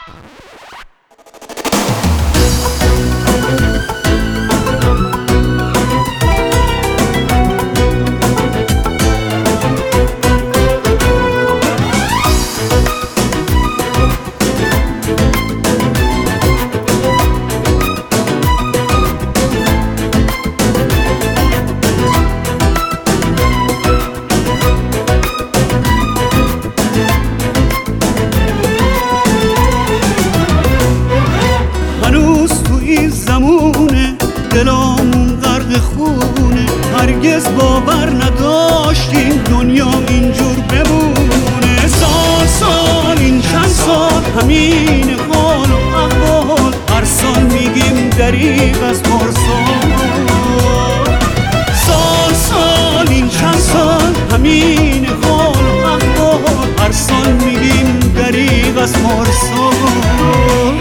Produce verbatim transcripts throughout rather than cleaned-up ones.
دلامون غرق خونه، هرگز باور نداشتیم دنیا اینجور بمونه. سال سال این چند سال همین حال و احوال، هر سال میگیم دریغ از پارسال. سال سال این چند سال همین حال و احوال، هر سال میگیم دریغ از پارسال.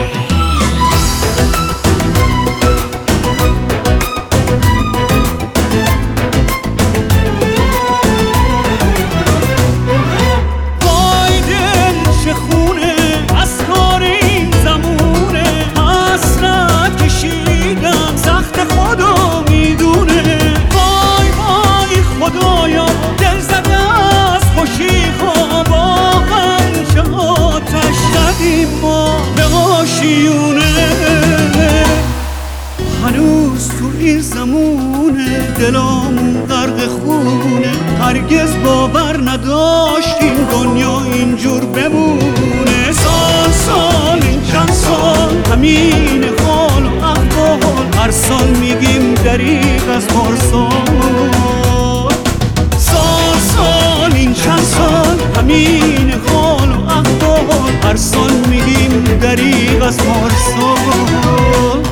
هنوز تو این زمونه دلامون غرق خونه، هرگز باور نداشتیم دنیا اینجور بمونه. سال سال این چند سال همین حال و احوال، هر سال میگیم دریغ از پارسال. سال سال این چند سال همین حال و احوال، هر سال میگیم دریغ از پارسال.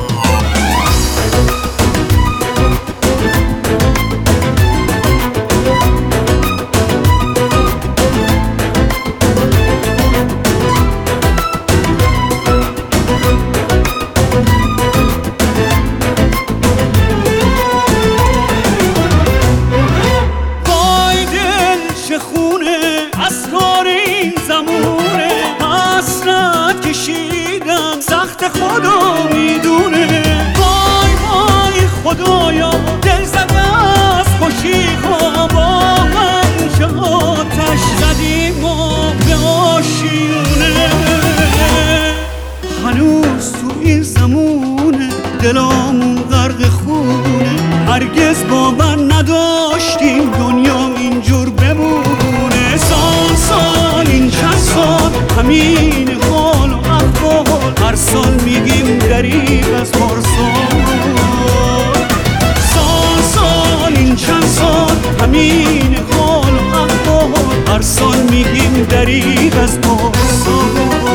سخت خدا میدونه، وای وای خدایا دل زده از خوشی خواب، چه آتش زدیم ما به آشیونه. هنوز تو این زمونه دلامون غرق خونه، هرگز باور نداشتیم دنیا اینجور بمونه. سال سال این چند سال همین حال و احوال، هر سال میگیم دریغ از پارسال. سال سال این چند سال همین حال و احوال، هر سال میگیم دریغ از پارسال.